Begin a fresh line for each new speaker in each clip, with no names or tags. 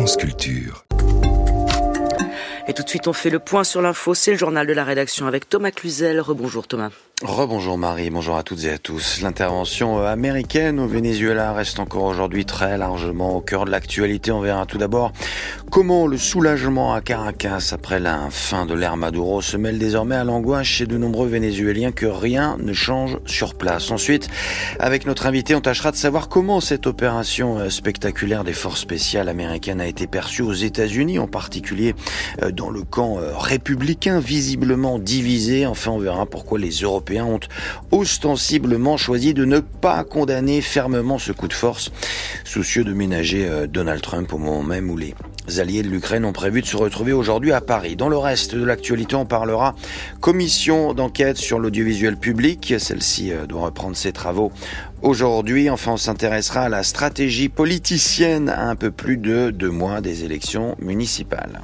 France Culture.
Et tout de suite, on fait le point sur l'info. C'est le journal de la rédaction avec Thomas Cluzel. Rebonjour Thomas.
Rebonjour Marie, bonjour à toutes et à tous. L'intervention américaine au Venezuela reste encore aujourd'hui très largement au cœur de l'actualité. On verra tout d'abord comment le soulagement à Caracas après la fin de l'ère Maduro se mêle désormais à l'angoisse chez de nombreux Vénézuéliens que rien ne change sur place. Ensuite, avec notre invité, on tâchera de savoir comment cette opération spectaculaire des forces spéciales américaines a été perçue aux États-Unis, en particulier dans le camp républicain visiblement divisé. Enfin, on verra pourquoi les Européens ont ostensiblement choisi de ne pas condamner fermement ce coup de force, soucieux de ménager Donald Trump au moment même où les alliés de l'Ukraine ont prévu de se retrouver aujourd'hui à Paris. Dans le reste de l'actualité, on parlera commission d'enquête sur l'audiovisuel public. Celle-ci doit reprendre ses travaux aujourd'hui. Enfin, on s'intéressera à la stratégie politicienne à un peu plus de 2 mois des élections municipales.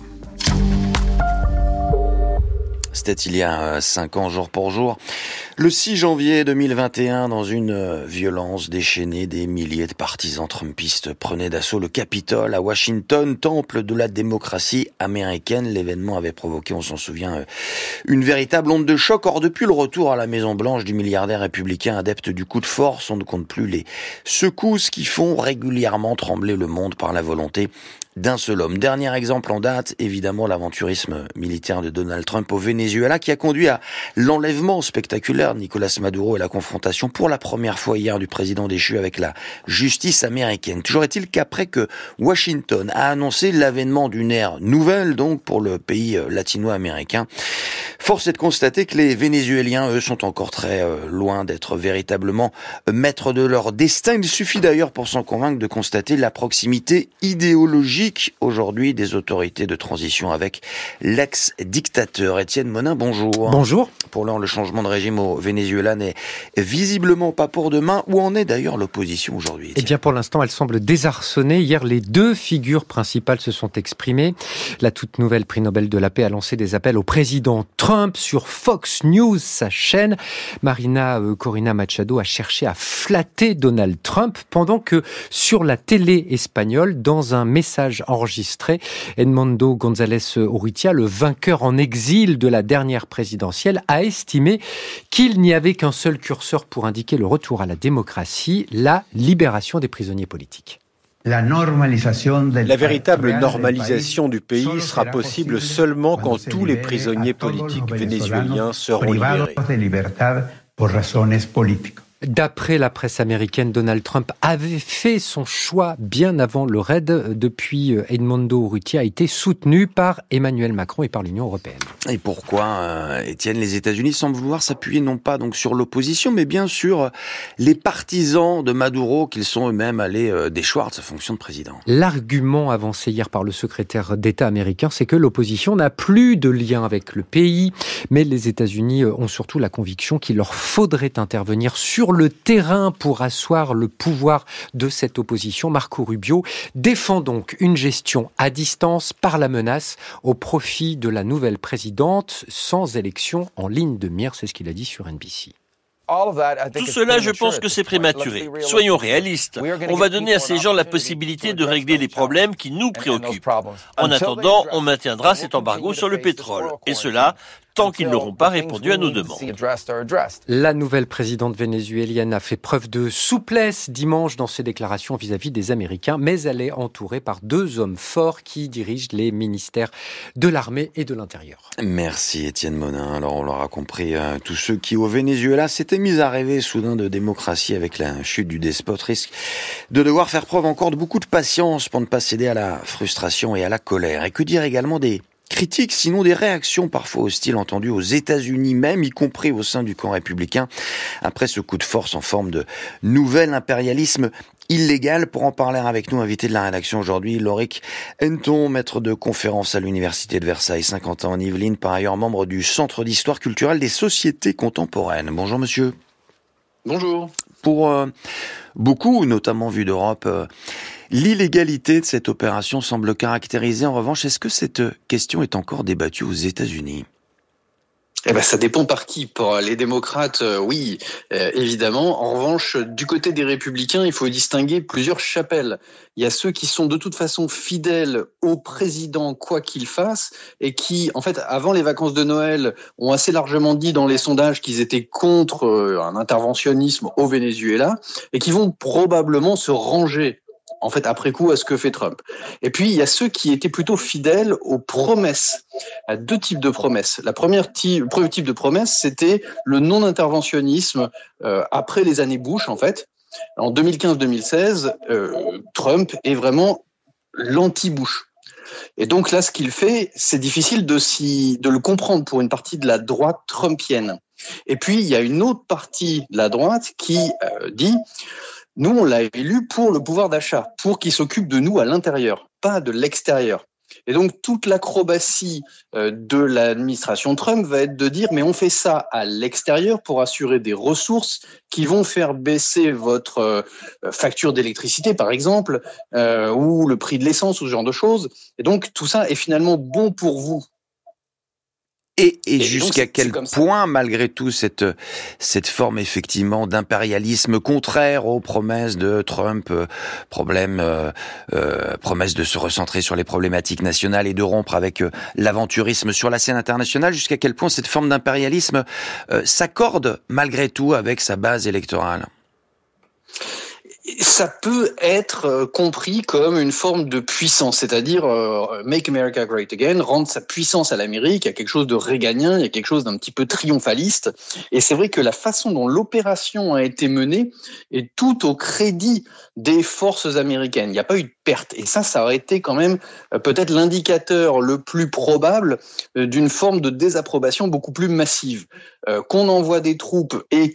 C'était il y a 5 ans, jour pour jour. Le 6 janvier 2021, dans une violence déchaînée, des milliers de partisans trumpistes prenaient d'assaut le Capitole à Washington, temple de la démocratie américaine. L'événement avait provoqué, on s'en souvient, une véritable onde de choc. Or, depuis le retour à la Maison-Blanche du milliardaire républicain adepte du coup de force, on ne compte plus les secousses qui font régulièrement trembler le monde par la volonté d'un seul homme. Dernier exemple en date, évidemment l'aventurisme militaire de Donald Trump au Venezuela qui a conduit à l'enlèvement spectaculaire de Nicolas Maduro et la confrontation pour la première fois hier du président déchu avec la justice américaine. Toujours est-il qu'après que Washington a annoncé l'avènement d'une ère nouvelle donc pour le pays latino-américain, force est de constater que les Vénézuéliens, eux, sont encore très loin d'être véritablement maîtres de leur destin. Il suffit d'ailleurs pour s'en convaincre de constater la proximité idéologique aujourd'hui des autorités de transition avec l'ex-dictateur. Étienne Monin, bonjour.
Bonjour.
Pour l'heure, le changement de régime au Venezuela n'est visiblement pas pour demain. Où en est d'ailleurs l'opposition aujourd'hui, Étienne ?
Eh bien, pour l'instant, elle semble désarçonnée. Hier, les 2 figures principales se sont exprimées. La toute nouvelle prix Nobel de la paix a lancé des appels au président Trump sur Fox News, sa chaîne. Marina Corina Machado a cherché à flatter Donald Trump pendant que sur la télé espagnole, dans un message enregistré, Edmundo González Urrutia, le vainqueur en exil de la dernière présidentielle, a estimé qu'il n'y avait qu'un seul curseur pour indiquer le retour à la démocratie, la libération des prisonniers politiques.
La véritable normalisation du pays sera possible seulement quand tous les prisonniers politiques vénézuéliens seront libérés.
D'après la presse américaine, Donald Trump avait fait son choix bien avant le raid. Depuis, Edmundo Urrutia a été soutenu par Emmanuel Macron et par l'Union européenne.
Et pourquoi, Étienne, les États-Unis semblent vouloir s'appuyer non pas donc sur l'opposition, mais bien sur les partisans de Maduro qu'ils sont eux-mêmes allés déchoir de sa fonction de président.
L'argument avancé hier par le secrétaire d'État américain, c'est que l'opposition n'a plus de lien avec le pays, mais les États-Unis ont surtout la conviction qu'il leur faudrait intervenir sur le terrain pour asseoir le pouvoir de cette opposition. Marco Rubio défend donc une gestion à distance par la menace au profit de la nouvelle présidente sans élection en ligne de mire, c'est ce qu'il a dit sur NBC.
Tout cela, je pense que c'est prématuré. Soyons réalistes. On va donner à ces gens la possibilité de régler les problèmes qui nous préoccupent. En attendant, on maintiendra cet embargo sur le pétrole. Et cela, tant qu'ils n'auront pas répondu à nos demandes.
La nouvelle présidente vénézuélienne a fait preuve de souplesse dimanche dans ses déclarations vis-à-vis des Américains, mais elle est entourée par 2 hommes forts qui dirigent les ministères de l'armée et de l'intérieur.
Merci Étienne Monin. Alors on l'aura compris, tous ceux qui au Venezuela s'étaient mis à rêver soudain de démocratie avec la chute du despote risquent de devoir faire preuve encore de beaucoup de patience pour ne pas céder à la frustration et à la colère. Et que dire également des critiques, sinon des réactions parfois hostiles entendues aux États-Unis même, y compris au sein du camp républicain, après ce coup de force en forme de nouvel impérialisme illégal. Pour en parler avec nous, invité de la rédaction aujourd'hui, Loïc Henton, maître de conférence à l'Université de Versailles, 50 ans en Yvelines, par ailleurs membre du Centre d'histoire culturelle des sociétés contemporaines. Bonjour monsieur.
Bonjour.
Pour beaucoup, notamment vu d'Europe, l'illégalité de cette opération semble caractérisée. En revanche, est-ce que cette question est encore débattue aux États-Unis ?
Ça dépend par qui. Pour les démocrates, oui, évidemment. En revanche, du côté des républicains, il faut distinguer plusieurs chapelles. Il y a ceux qui sont de toute façon fidèles au président, quoi qu'il fasse, et qui, en fait, avant les vacances de Noël, ont assez largement dit dans les sondages qu'ils étaient contre un interventionnisme au Venezuela, et qui vont probablement se ranger en fait, après coup, à ce que fait Trump. Et puis, il y a ceux qui étaient plutôt fidèles aux promesses, à deux types de promesses. Le premier type de promesse, c'était le non-interventionnisme après les années Bush, en fait. En 2015-2016, Trump est vraiment l'anti-Bush. Et donc là, ce qu'il fait, c'est difficile de le comprendre pour une partie de la droite trumpienne. Et puis, il y a une autre partie de la droite qui dit... Nous, on l'a élu pour le pouvoir d'achat, pour qu'il s'occupe de nous à l'intérieur, pas de l'extérieur. Et donc, toute l'acrobatie de l'administration Trump va être de dire « mais on fait ça à l'extérieur pour assurer des ressources qui vont faire baisser votre facture d'électricité, par exemple, ou le prix de l'essence ou ce genre de choses. Et donc, tout ça est finalement bon pour vous. »
Et jusqu'à quel point, malgré tout, cette forme effectivement d'impérialisme contraire aux promesses de Trump, promesse de se recentrer sur les problématiques nationales et de rompre avec l'aventurisme sur la scène internationale, jusqu'à quel point cette forme d'impérialisme s'accorde malgré tout avec sa base électorale?
Ça peut être compris comme une forme de puissance, c'est-à-dire Make America Great Again, rendre sa puissance à l'Amérique, il y a quelque chose de réganien, il y a quelque chose d'un petit peu triomphaliste. Et c'est vrai que la façon dont l'opération a été menée est tout au crédit des forces américaines. Il n'y a pas eu de perte. Et ça aurait été quand même peut-être l'indicateur le plus probable d'une forme de désapprobation beaucoup plus massive. Qu'on envoie des troupes et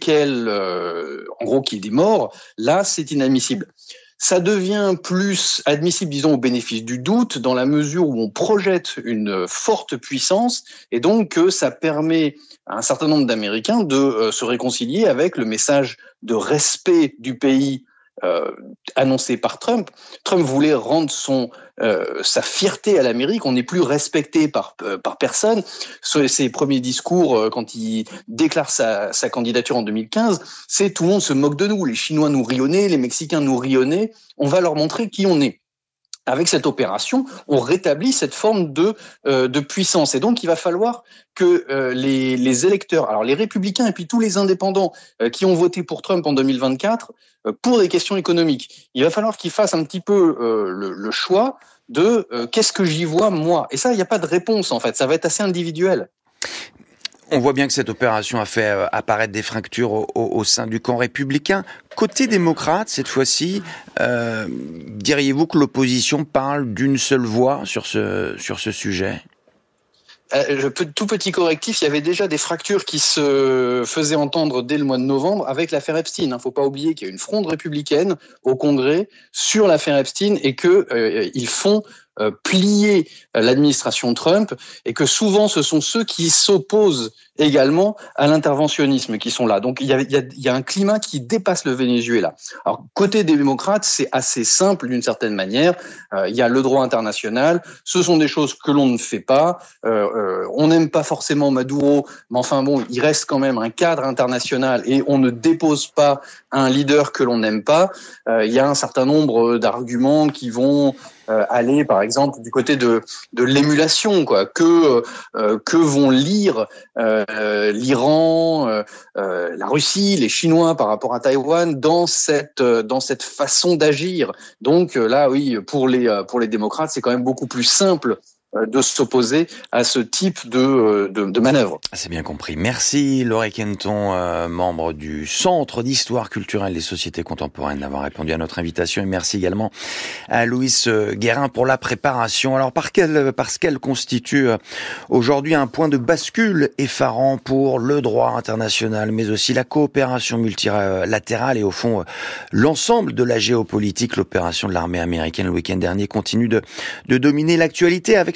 en gros, qu'il y ait des morts, là, c'est inadmissible. Ça devient plus admissible, disons, au bénéfice du doute, dans la mesure où on projette une forte puissance, et donc ça permet à un certain nombre d'Américains de se réconcilier avec le message de respect du pays annoncé par Trump. Trump voulait rendre sa fierté à l'Amérique. On n'est plus respecté par personne. Sur ses premiers discours, quand il déclare sa candidature en 2015, c'est tout le monde se moque de nous. Les Chinois nous rionnaient, les Mexicains nous rionnaient. On va leur montrer qui on est. Avec cette opération, on rétablit cette forme de puissance. Et donc, il va falloir que les électeurs, alors les républicains et puis tous les indépendants qui ont voté pour Trump en 2024, pour des questions économiques, il va falloir qu'ils fassent un petit peu le choix de qu'est-ce que j'y vois moi. Et ça, il n'y a pas de réponse en fait. Ça va être assez individuel.
On voit bien que cette opération a fait apparaître des fractures au sein du camp républicain. Côté démocrate, cette fois-ci, diriez-vous que l'opposition parle d'une seule voix sur ce sujet ?
Tout petit correctif, il y avait déjà des fractures qui se faisaient entendre dès le mois de novembre avec l'affaire Epstein. Il ne faut pas oublier qu'il y a une fronde républicaine au Congrès sur l'affaire Epstein et qu'ils font plier l'administration Trump et que souvent ce sont ceux qui s'opposent également à l'interventionnisme qui sont là. Donc il y a un climat qui dépasse le Venezuela. Alors côté des démocrates, c'est assez simple d'une certaine manière. Il y a le droit international. Ce sont des choses que l'on ne fait pas. On n'aime pas forcément Maduro, mais enfin bon, il reste quand même un cadre international et on ne dépose pas un leader que l'on n'aime pas. Il y a un certain nombre d'arguments qui vont aller, par exemple, du côté de l'émulation, quoi. Que vont lire l'Iran, la Russie, les Chinois par rapport à Taïwan dans cette façon d'agir. Donc là, oui, pour les démocrates, c'est quand même beaucoup plus simple de s'opposer à ce type de manœuvre.
C'est bien compris. Merci Laurie Kenton, membre du Centre d'Histoire culturelle des sociétés contemporaines, d'avoir répondu à notre invitation. Et merci également à Louis Guérin pour la préparation. Alors parce qu'elle constitue aujourd'hui un point de bascule effarant pour le droit international, mais aussi la coopération multilatérale et au fond l'ensemble de la géopolitique. L'opération de l'armée américaine le week-end dernier continue de dominer l'actualité. Avec nous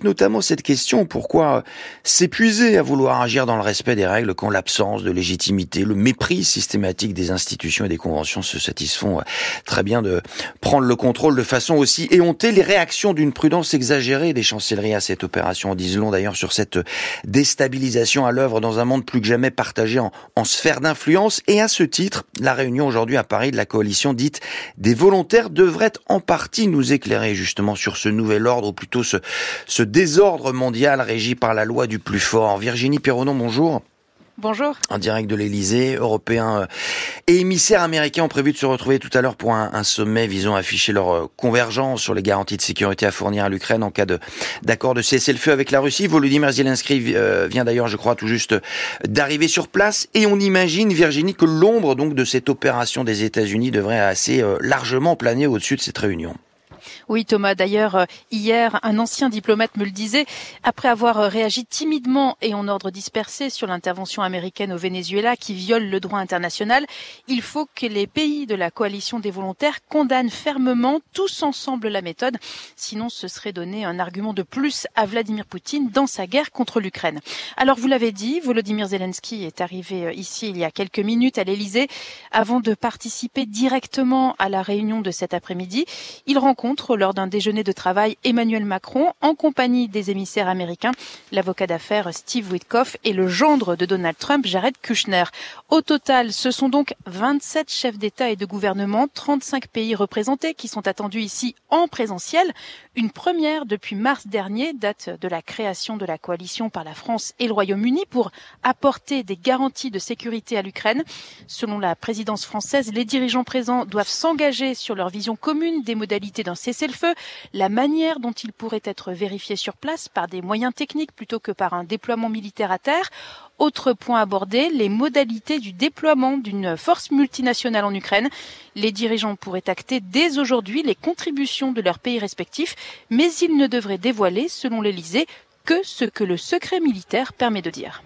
notamment cette question, pourquoi s'épuiser à vouloir agir dans le respect des règles quand l'absence de légitimité, le mépris systématique des institutions et des conventions se satisfont très bien de prendre le contrôle de façon aussi éhontée. Les réactions d'une prudence exagérée des chancelleries à cette opération en disent long d'ailleurs sur cette déstabilisation à l'œuvre dans un monde plus que jamais partagé en sphère d'influence. Et à ce titre, la réunion aujourd'hui à Paris de la coalition dite des volontaires devrait en partie nous éclairer justement sur ce nouvel ordre, ou plutôt ce désordre mondial régi par la loi du plus fort. Virginie Pironneau, bonjour.
Bonjour.
En direct de l'Elysée, Européens et émissaires américains ont prévu de se retrouver tout à l'heure pour un sommet visant à afficher leur convergence sur les garanties de sécurité à fournir à l'Ukraine en cas d'accord de cessez-le-feu avec la Russie. Volodymyr Zelensky vient d'ailleurs, je crois, tout juste d'arriver sur place, et on imagine, Virginie, que l'ombre donc de cette opération des États-Unis devrait assez largement planer au-dessus de cette réunion.
Oui, Thomas. D'ailleurs, hier, un ancien diplomate me le disait. Après avoir réagi timidement et en ordre dispersé sur l'intervention américaine au Venezuela qui viole le droit international, il faut que les pays de la coalition des volontaires condamnent fermement, tous ensemble, la méthode. Sinon, ce serait donner un argument de plus à Vladimir Poutine dans sa guerre contre l'Ukraine. Alors, vous l'avez dit, Volodymyr Zelensky est arrivé ici il y a quelques minutes à l'Elysée avant de participer directement à la réunion de cet après-midi. Il rencontre lors d'un déjeuner de travail Emmanuel Macron en compagnie des émissaires américains, l'avocat d'affaires Steve Witkoff et le gendre de Donald Trump, Jared Kushner. Au total, ce sont donc 27 chefs d'État et de gouvernement, 35 pays représentés qui sont attendus ici en présentiel. Une première depuis mars dernier, date de la création de la coalition par la France et le Royaume-Uni pour apporter des garanties de sécurité à l'Ukraine. Selon la présidence française, les dirigeants présents doivent s'engager sur leur vision commune des modalités d'un cessez-le-feu, la manière dont il pourrait être vérifié sur place par des moyens techniques plutôt que par un déploiement militaire à terre. Autre point abordé, les modalités du déploiement d'une force multinationale en Ukraine. Les dirigeants pourraient acter dès aujourd'hui les contributions de leurs pays respectifs, mais ils ne devraient dévoiler, selon l'Elysée, que ce que le secret militaire permet de dire.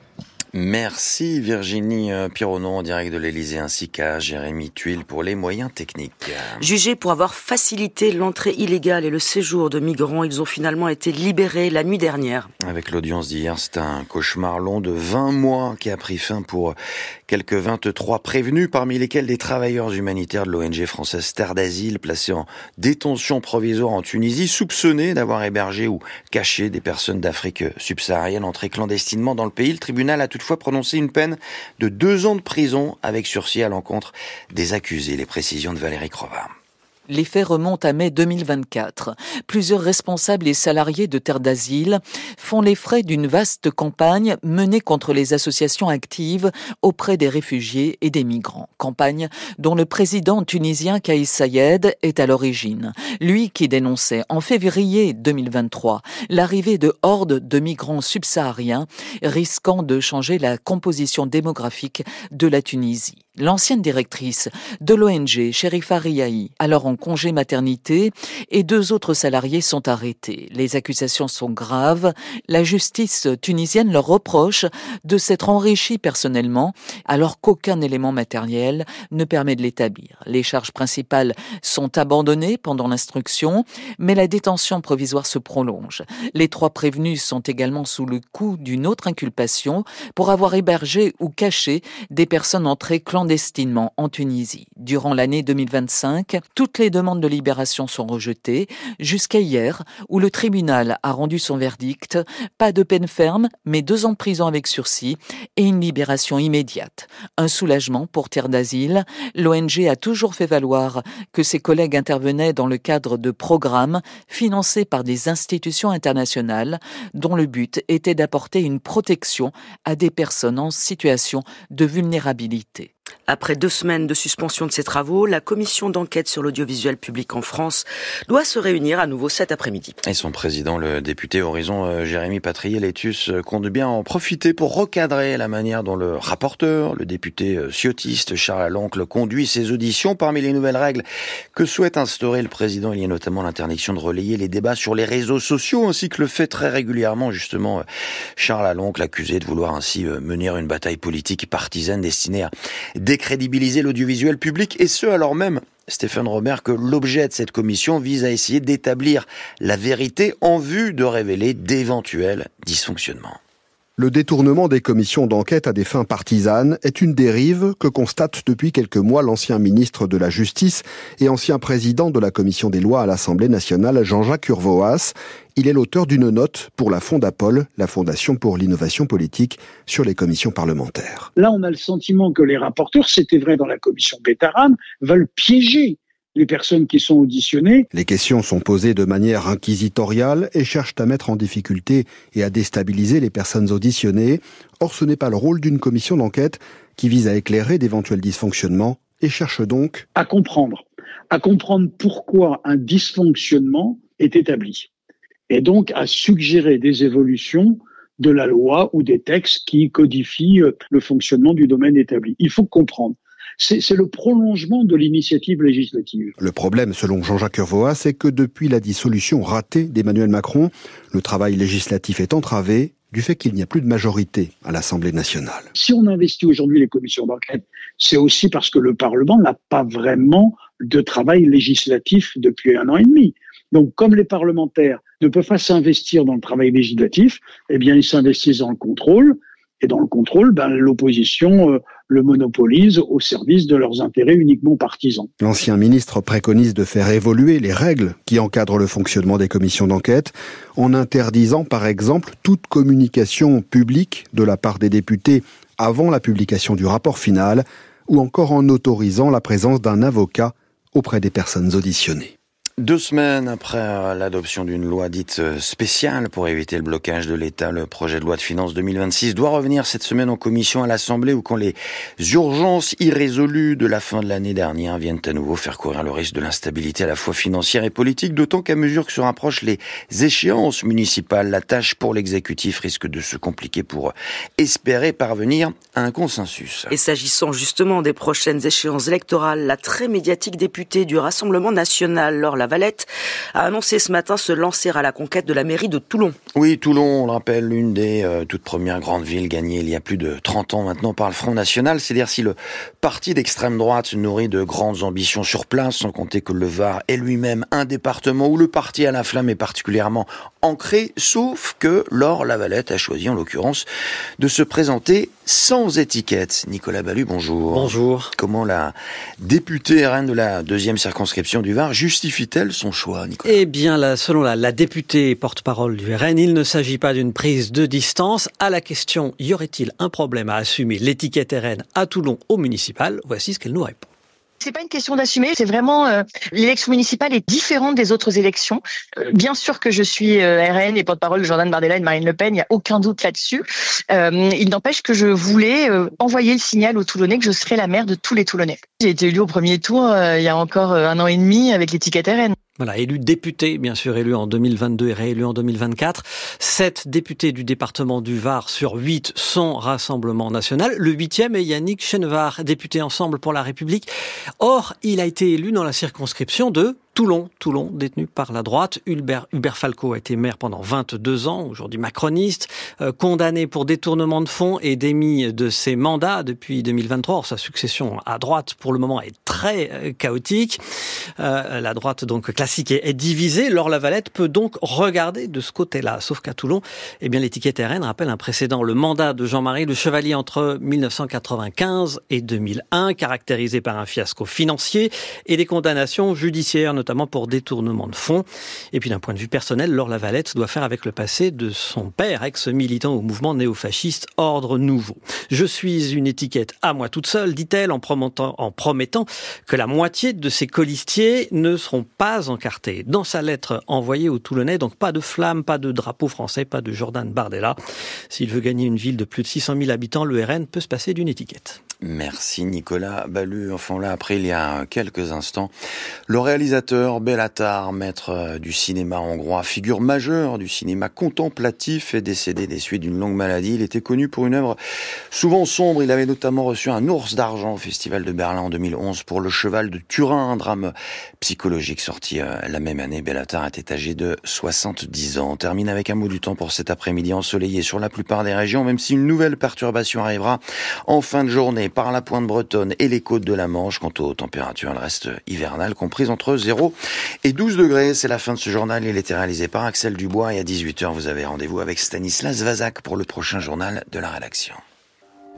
Merci Virginie Pironneau en direct de l'Elysée, ainsi qu'à Jérémy Tuile pour les moyens techniques.
Jugés pour avoir facilité l'entrée illégale et le séjour de migrants, ils ont finalement été libérés la nuit dernière.
Avec l'audience d'hier, c'est un cauchemar long de 20 mois qui a pris fin pour quelques 23 prévenus, parmi lesquels des travailleurs humanitaires de l'ONG française Terre d'Asile, placés en détention provisoire en Tunisie, soupçonnés d'avoir hébergé ou caché des personnes d'Afrique subsaharienne entrées clandestinement dans le pays. Le tribunal a toutefois prononcé une peine de 2 ans de prison avec sursis à l'encontre des accusés. Les précisions de Valérie Crova.
Les faits remontent à mai 2024. Plusieurs responsables et salariés de Terre d'Asile font les frais d'une vaste campagne menée contre les associations actives auprès des réfugiés et des migrants. Campagne dont le président tunisien Kais Saied est à l'origine. Lui qui dénonçait en février 2023 l'arrivée de hordes de migrants subsahariens risquant de changer la composition démographique de la Tunisie. L'ancienne directrice de l'ONG, Cherifa Riahi, alors en congé maternité, et 2 autres salariés sont arrêtés. Les accusations sont graves. La justice tunisienne leur reproche de s'être enrichie personnellement, alors qu'aucun élément matériel ne permet de l'établir. Les charges principales sont abandonnées pendant l'instruction, mais la détention provisoire se prolonge. Les 3 prévenus sont également sous le coup d'une autre inculpation pour avoir hébergé ou caché des personnes entrées clandestinement en Tunisie. Durant l'année 2025, toutes les demandes de libération sont rejetées, jusqu'à hier, où le tribunal a rendu son verdict. Pas de peine ferme, mais 2 ans de prison avec sursis et une libération immédiate. Un soulagement pour Terre d'Asile. L'ONG a toujours fait valoir que ses collègues intervenaient dans le cadre de programmes financés par des institutions internationales, dont le but était d'apporter une protection à des personnes en situation de vulnérabilité.
Après 2 semaines de suspension de ses travaux, la commission d'enquête sur l'audiovisuel public en France doit se réunir à nouveau cet après-midi.
Et son président, le député Horizon Jérémy Patrier-Létus, compte bien en profiter pour recadrer la manière dont le rapporteur, le député ciotiste Charles Aloncle, conduit ses auditions. Parmi les nouvelles règles que souhaite instaurer le président, il y a notamment l'interdiction de relayer les débats sur les réseaux sociaux, ainsi que le fait très régulièrement, justement, Charles Aloncle, accusé de vouloir ainsi mener une bataille politique partisane destinée à décrédibiliser l'audiovisuel public, et ce alors même Stéphane Robert, que l'objet de cette commission vise à essayer d'établir la vérité en vue de révéler d'éventuels dysfonctionnements.
Le détournement des commissions d'enquête à des fins partisanes est une dérive que constate depuis quelques mois l'ancien ministre de la Justice et ancien président de la Commission des lois à l'Assemblée nationale, Jean-Jacques Urvoas. Il est l'auteur d'une note pour la Fondapol, la Fondation pour l'innovation politique, sur les commissions parlementaires.
Là, on a le sentiment que les rapporteurs, c'était vrai dans la commission Bétarame, veulent piéger les personnes qui sont auditionnées.
Les questions sont posées de manière inquisitoriale et cherchent à mettre en difficulté et à déstabiliser les personnes auditionnées. Or, ce n'est pas le rôle d'une commission d'enquête qui vise à éclairer d'éventuels dysfonctionnements et cherche donc
à comprendre pourquoi un dysfonctionnement est établi. Et donc à suggérer des évolutions de la loi ou des textes qui codifient le fonctionnement du domaine établi. Il faut comprendre. C'est le prolongement de l'initiative législative.
Le problème, selon Jean-Jacques Urvoas, c'est que depuis la dissolution ratée d'Emmanuel Macron, le travail législatif est entravé du fait qu'il n'y a plus de majorité à l'Assemblée nationale.
Si on investit aujourd'hui les commissions d'enquête, c'est aussi parce que le Parlement n'a pas vraiment de travail législatif depuis 1 an et demi. Donc, comme les parlementaires ne peuvent pas s'investir dans le travail législatif, eh bien, ils s'investissent dans le contrôle. Et dans le contrôle, l'opposition le monopolise au service de leurs intérêts uniquement partisans.
L'ancien ministre préconise de faire évoluer les règles qui encadrent le fonctionnement des commissions d'enquête, en interdisant par exemple toute communication publique de la part des députés avant la publication du rapport final, ou encore en autorisant la présence d'un avocat auprès des personnes auditionnées.
2 semaines après l'adoption d'une loi dite spéciale pour éviter le blocage de l'État, le projet de loi de finances 2026 doit revenir cette semaine en commission à l'Assemblée, où quand les urgences irrésolues de la fin de l'année dernière viennent à nouveau faire courir le risque de l'instabilité à la fois financière et politique, d'autant qu'à mesure que se rapprochent les échéances municipales, la tâche pour l'exécutif risque de se compliquer pour espérer parvenir à un consensus.
Et s'agissant justement des prochaines échéances électorales, la très médiatique députée du Rassemblement national, Laure Lavalette, a annoncé ce matin se lancer à la conquête de la mairie de Toulon.
Oui, Toulon, on le rappelle, l'une des toutes premières grandes villes gagnées il y a plus de 30 ans maintenant par le Front National. C'est-à-dire si le parti d'extrême droite se nourrit de grandes ambitions sur place, sans compter que le Var est lui-même un département où le parti à la flamme est particulièrement ancré, sauf que Laure Lavalette a choisi en l'occurrence de se présenter sans étiquette. Nicolas Ballu, bonjour.
Bonjour.
Comment la députée RN de la 2e circonscription du Var justifie-t-elle son choix, Nicolas ?
Eh bien, selon la députée porte-parole du RN, il ne s'agit pas d'une prise de distance. À la question, y aurait-il un problème à assumer l'étiquette RN à Toulon au municipal ? Voici ce qu'elle nous répond.
C'est pas une question d'assumer, c'est vraiment l'élection municipale est différente des autres élections. Bien sûr que je suis RN et porte-parole de Jordan Bardella et de Marine Le Pen, il n'y a aucun doute là-dessus. Il n'empêche que je voulais envoyer le signal aux Toulonnais que je serais la maire de tous les Toulonnais. J'ai été élue au premier tour il y a encore 1 an et demi avec l'étiquette RN.
Voilà, élu député, bien sûr, élu en 2022 et réélu en 2024. 7 députés du département du Var sur 8 sont Rassemblement National. Le 8e est Yannick Chenevard, député Ensemble pour la République. Or, il a été élu dans la circonscription de Toulon, détenu par la droite. Hubert Falco a été maire pendant 22 ans, aujourd'hui macroniste, condamné pour détournement de fonds et démis de ses mandats depuis 2023. Or, sa succession à droite, pour le moment, est très chaotique. La droite, donc, classique est divisée. Laure Lavalette peut donc regarder de ce côté-là. Sauf qu'à Toulon, eh bien, l'étiquette RN rappelle un précédent. Le mandat de Jean-Marie Le Chevalier entre 1995 et 2001, caractérisé par un fiasco financier et des condamnations judiciaires, notamment pour détournement de fonds. Et puis d'un point de vue personnel, Laure Lavalette doit faire avec le passé de son père, ex-militant au mouvement néofasciste Ordre Nouveau. Je suis une étiquette à moi toute seule, dit-elle, en promettant que la moitié de ses colistiers ne seront pas encartés. Dans sa lettre envoyée aux Toulonnais, donc pas de flamme, pas de drapeau français, pas de Jordan Bardella. S'il veut gagner une ville de plus de 600 000 habitants, le RN peut se passer d'une étiquette.
Merci Nicolas Ballu. Enfin là, après il y a quelques instants, le réalisateur Béla Attar, maître du cinéma hongrois, figure majeure du cinéma contemplatif, est décédé des suites d'une longue maladie. Il était connu pour une œuvre souvent sombre. Il avait notamment reçu un ours d'argent au Festival de Berlin en 2011 pour Le Cheval de Turin, un drame psychologique sorti la même année. Béla Attar était âgé de 70 ans. On termine avec un mot du temps pour cet après-midi ensoleillé sur la plupart des régions, même si une nouvelle perturbation arrivera en fin de journée. par la pointe bretonne et les côtes de la Manche. Quant aux températures, elles restent hivernales, comprises entre 0 et 12 degrés. C'est la fin de ce journal. Il était réalisé par Axel Dubois et à 18h, vous avez rendez-vous avec Stanislas Vazak pour le prochain journal de la rédaction.